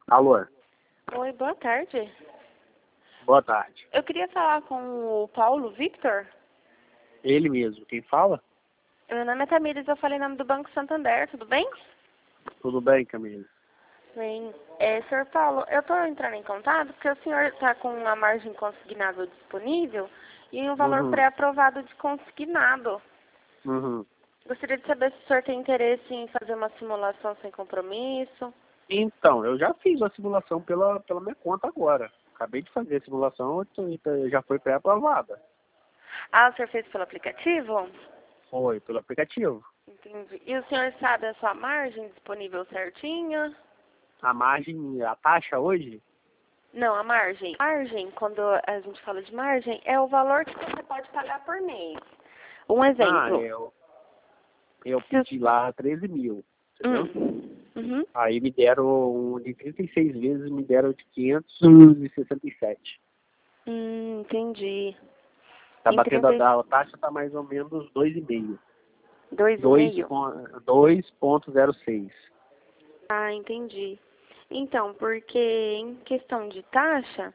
Alô, Oi, boa tarde. boa tarde. Eu queria falar com o Paulo Victor. Ele mesmo, quem fala? Meu nome é Tamires, eu falei em nome do Banco Santander, tudo bem? Tudo bem, Camila? Bem, senhor Paulo, eu estou entrando em contato porque o senhor está com uma margem consignável disponível e um valor Uhum, pré-aprovado de consignado. uhum. Gostaria de saber se o senhor tem interesse em fazer uma simulação sem compromisso. Então, eu já fiz a simulação pela minha conta agora. Acabei de fazer a simulação, já foi pré-aprovada. Ah, o senhor fez pelo aplicativo? Foi, pelo aplicativo. Entendi. E o senhor sabe a sua margem disponível certinha? A margem, a taxa hoje? Não, a margem. Margem, quando a gente fala de margem, é o valor que você pode pagar por mês. Um Ah, exemplo. eu Se, pedi lá 13 mil, entendeu? uhum. Aí me deram um de 36 vezes, me deram de 567. Entendi. Tá Em batendo 30, a taxa tá mais ou menos 2,5. 2,5? 2,06. Ah, entendi. Então, porque em questão de taxa,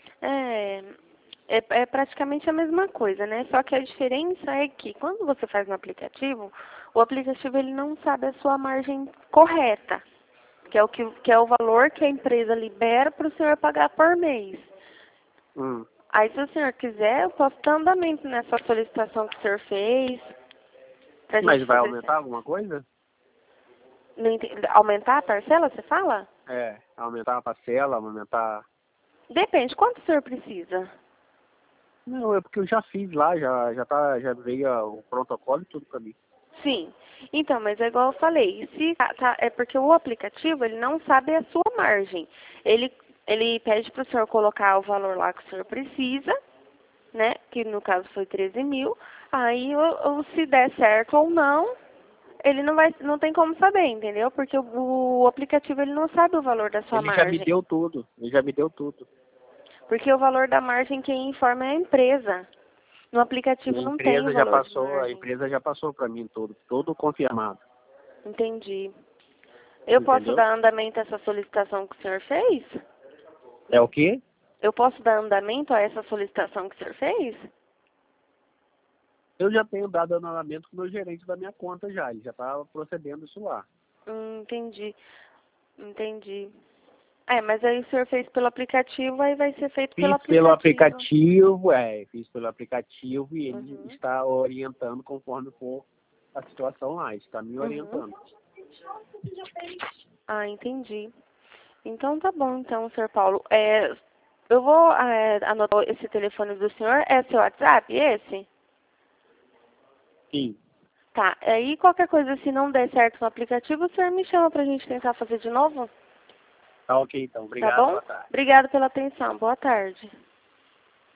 é praticamente a mesma coisa, né? Só que a diferença é que quando você faz no aplicativo, o aplicativo ele não sabe a sua margem correta, que é o valor que a empresa libera para o senhor pagar por mês. Hum. Aí, se o senhor quiser, eu posso dar andamento nessa solicitação que o senhor fez, pra Mas gente vai fazer... aumentar alguma coisa? Aumentar a parcela, você fala? É, aumentar a parcela, aumentar... Depende, quanto o senhor precisa? Não, é porque eu já fiz lá, já veio o protocolo e tudo pra mim. Sim. Então, mas é igual eu falei, se é porque o aplicativo, ele não sabe a sua margem. Ele pede para o senhor colocar o valor lá que o senhor precisa, né? Que no caso foi 13 mil. Aí, ou se der certo ou não, ele não tem como saber, entendeu? Porque o aplicativo, ele não sabe o valor da sua Ele já me margem. deu tudo, ele já me deu tudo. Porque o valor da margem quem informa é a empresa. No E aplicativo a não tem o empresa já valor de passou, a margem. empresa já passou pra mim tudo confirmado. Entendi. Eu posso Entendeu? dar andamento a essa solicitação que o senhor fez? É o quê? Eu posso dar andamento a essa solicitação que o senhor fez? Eu já tenho dado andamento com o meu gerente da minha conta já, ele já tá procedendo isso lá. Entendi. Entendi. Mas aí o senhor fez pelo aplicativo, aí vai ser feito pelo aplicativo. Fiz pelo aplicativo e ele Uhum. está orientando conforme for a situação lá, está me Uhum. orientando. Ah, entendi. Então tá bom, então, senhor Paulo. Eu vou anotar esse telefone do senhor. É seu WhatsApp, esse? Sim, Tá. Aí qualquer coisa, se não der certo no aplicativo, o senhor me chama pra gente tentar fazer de novo? tá ok então, Tá obrigado, bom? boa tarde. Obrigada pela atenção. Boa tarde.